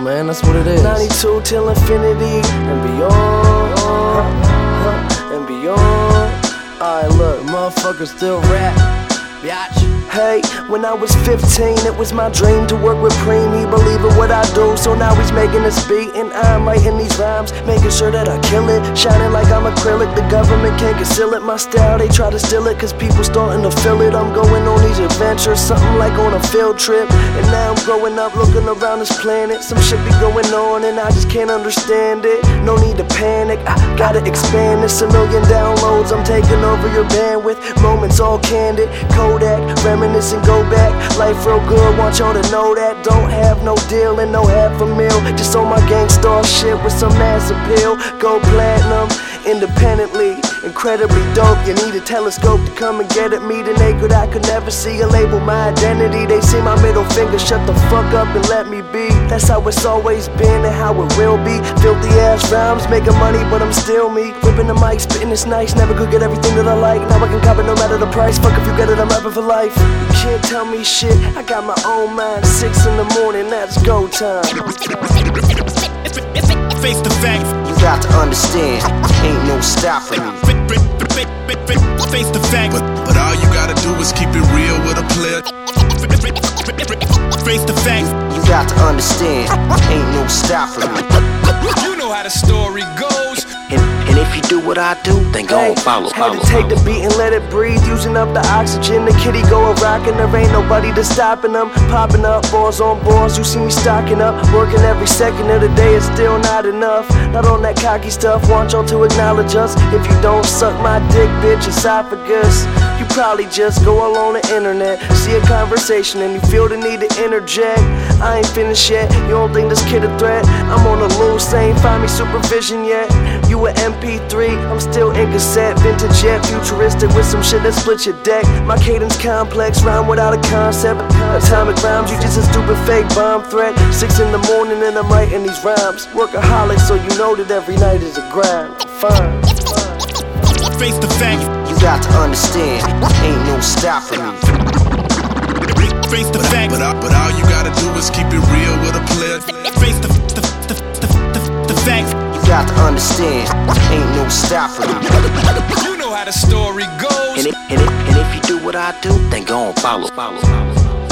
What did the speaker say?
man, that's what it is. 92 till infinity and beyond, and beyond. Alright, look, Motherfuckers still rap, biatch. hey, when I was 15, it was my dream to work with Preem. He believed in what I do, so now he's making this beat, and I'm writing these rhymes, making sure that I kill it, shining like I'm acrylic. The government can't conceal it, my style, they try to steal it, cause people starting to feel it. I'm going on these adventures, something like on a field trip, and now I'm growing up looking around this planet. Some shit be going on and I just can't understand it. No need to panic, I gotta expand this. 1 million downloads, I'm taking over your bandwidth. Moments all candid, Kodak, reminisce and go back. Life real good, want y'all to know that. Don't have no deal and no half a meal, just on my gangstar shit with some mass appeal. Go platinum, independently, incredibly dope. You need a telescope to come and get at me. The naked I could never see a label my identity. They see my middle finger, shut the fuck up and let me be. That's how it's always been and how it will be. Filthy ass rhymes, making money but I'm still me. Whipping the mic, spitting it's nice. Never could get everything that I like. Now I can cop it no matter the price. Fuck if you get it, I'm rapping for life. You can't tell me shit, I got my own mind. 6 in the morning, that's go time. Face the facts. You got to understand, ain't no stopping me. Face the facts. But all you gotta do is keep it real with a player. Face the facts. You got to understand, ain't no stopping me. You know how the story goes. And if you do what I do, then go follow. Had to take the beat and let it breathe, using up the oxygen. The kitty go a rockin', there ain't nobody to stopping them. Popping up, balls on balls, you see me stocking up. Working every second of the day, it's still not enough. Not on that cocky stuff, want y'all to acknowledge us. If you don't suck my dick, bitch, esophagus. You probably just go all on the internet, see a conversation and you feel the need to interject. I ain't finished yet, you don't think this kid a threat? I'm on the loose, ain't find me supervision yet. You a MP3, I'm still in cassette. Vintage yet, futuristic with some shit that split your deck. My cadence complex, rhyme without a concept. Atomic rhymes, you just a stupid fake bomb threat. 6 in the morning and I'm writing these rhymes. Workaholic, so you know that every night is a grind. Fine. Face the facts. You got to understand, ain't no stopping me. Face the facts. But all you gotta do is keep it real with a player. Face the facts. You got to understand, ain't no stopping me. You know how the story goes. And if you do what I do, then go on follow.